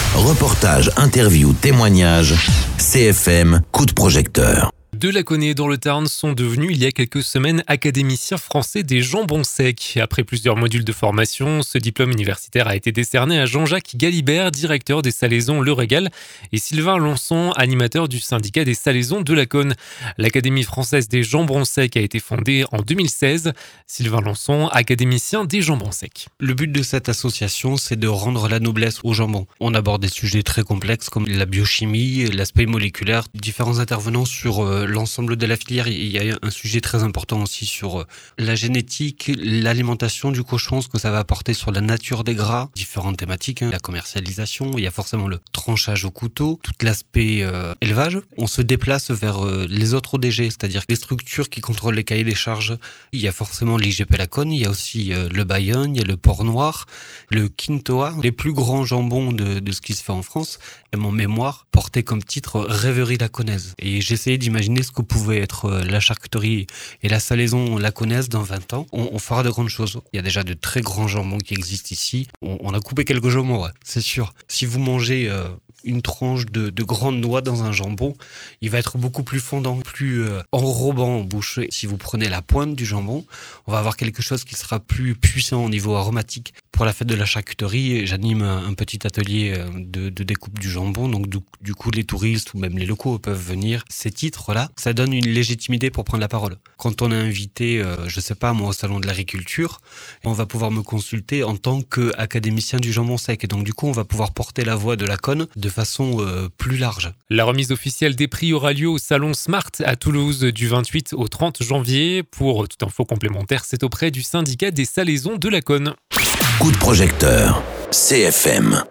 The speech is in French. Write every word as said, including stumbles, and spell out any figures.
Reportages, interviews, témoignages. C F M, coup de projecteur. De Laconais dans le Tarn sont devenus il y a quelques semaines académiciens français des jambons secs. Après plusieurs modules de formation, ce diplôme universitaire a été décerné à Jean-Jacques Galibert, directeur des salaisons Le Régal, et Sylvain Lançon, animateur du syndicat des salaisons de Laconne. L'Académie française des jambons secs a été fondée en deux mille seize. Sylvain Lançon, académicien des jambons secs. Le but de cette association, c'est de rendre la noblesse au jambon. On aborde des sujets très complexes comme la biochimie, l'aspect moléculaire, différents intervenants sur euh, l'ensemble de la filière. Il y a un sujet très important aussi sur la génétique, l'alimentation du cochon, ce que ça va apporter sur la nature des gras, différentes thématiques, hein, la commercialisation, il y a forcément le tranchage au couteau, tout l'aspect euh, élevage. On se déplace vers euh, les autres O D G, c'est-à-dire les structures qui contrôlent les cahiers des charges. Il y a forcément l'I G P Laconne, il y a aussi euh, le Bayonne, il y a le Port Noir, le Quintoa, les plus grands jambons de, de ce qui se fait en France. Et mon mémoire portait comme titre Rêverie laconnaise. Et j'essayais d'imaginer ce que pouvait être la charcuterie et la salaison laconnaise dans vingt ans. On, on fera de grandes choses. Il y a déjà de très grands jambons qui existent ici. On, on a coupé quelques jambons, ouais, c'est sûr. Si vous mangez euh, une tranche de, de grande noix dans un jambon, il va être beaucoup plus fondant, plus euh, enrobant en bouche. Si vous prenez la pointe du jambon, on va avoir quelque chose qui sera plus puissant au niveau aromatique. Pour la fête de la charcuterie, j'anime un, un petit atelier de, de découpe du jambon. Donc du, du coup, les touristes ou même les locaux peuvent venir. Ces titres-là, ça donne une légitimité pour prendre la parole. Quand on est invité, euh, je sais pas, moi, au salon de l'agriculture, on va pouvoir me consulter en tant qu'académicien du jambon sec. Et donc du coup, on va pouvoir porter la voix de Laconne de façon euh, plus large. La remise officielle des prix aura lieu au salon Smart à Toulouse du vingt-huit au trente janvier. Pour toute info complémentaire, c'est auprès du syndicat des salaisons de Laconne. Coup de projecteur. C F M.